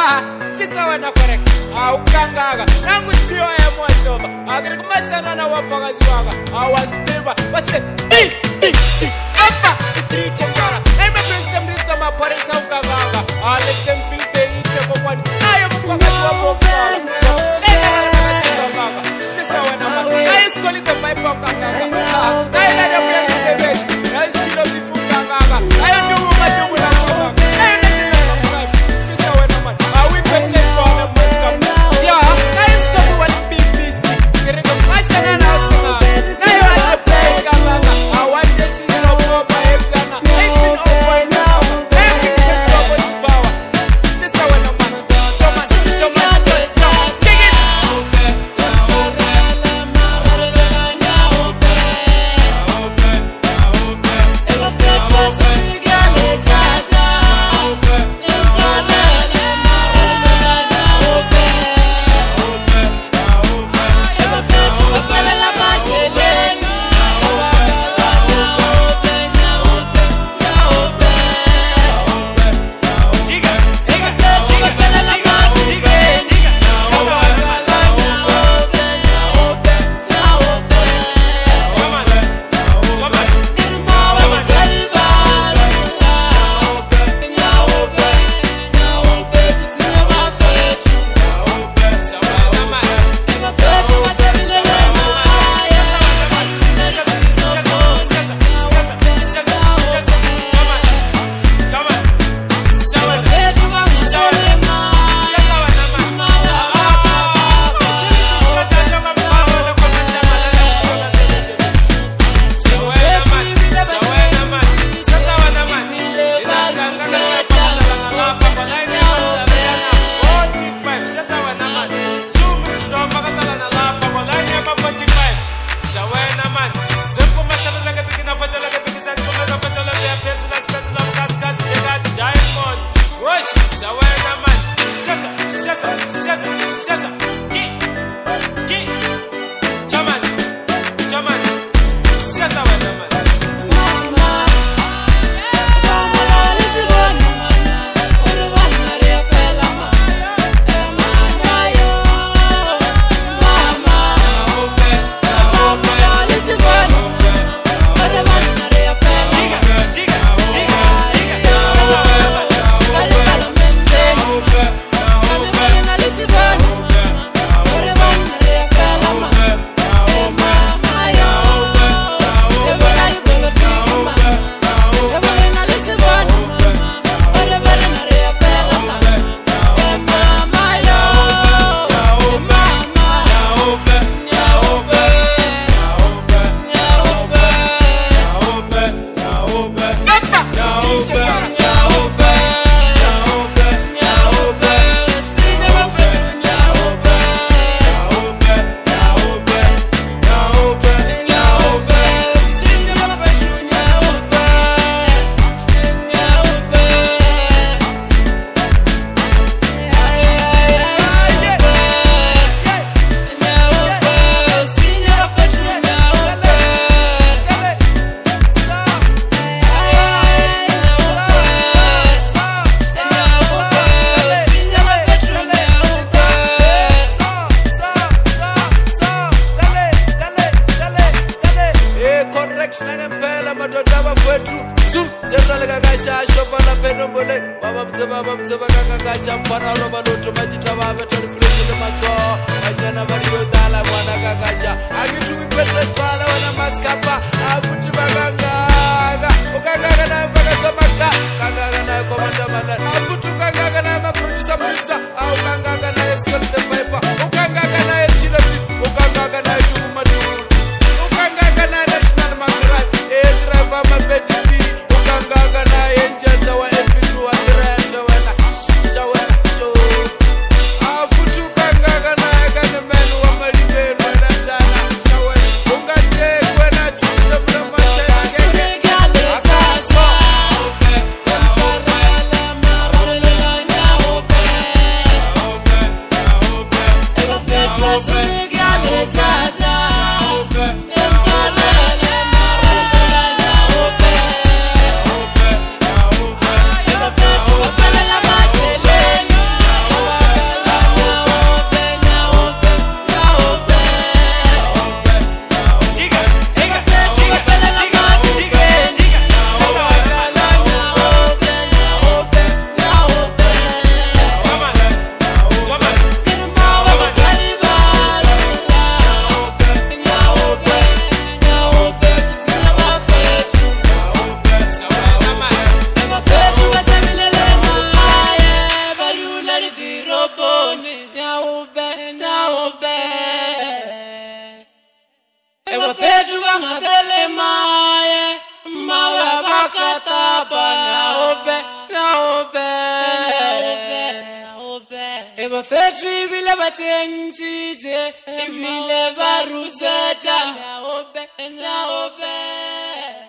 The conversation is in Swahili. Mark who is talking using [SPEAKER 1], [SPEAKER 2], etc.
[SPEAKER 1] She's a winner correct. Ukangaga. Nangu siyo ya mwashoba. Agiri kumashana na wafagaziwaga. Wasipiba. Wase. Apa. Itriche chara. Eme prinsa mritsa maparisa ukangaga. Let them feel the iche kwa kwani. Ayo mfagaziwa bokala. She's a winner man. I is calling the vibe of kangaga. I let them play the same. I still love the food kangaga. I don't know what you would have done. She's a winner man. We pretend for the Muslim. Yeah, nice couple one big piece. Getting a passion and a singer. Now you want to play kangaga. I want to see you over by Ejana. Ancient over now. Everything is double to power. She's a winner man. Choman, kick it. Bangatele maye mawe bakatapa na obe Eba fetri bile batengite Ibile baruzeta na obe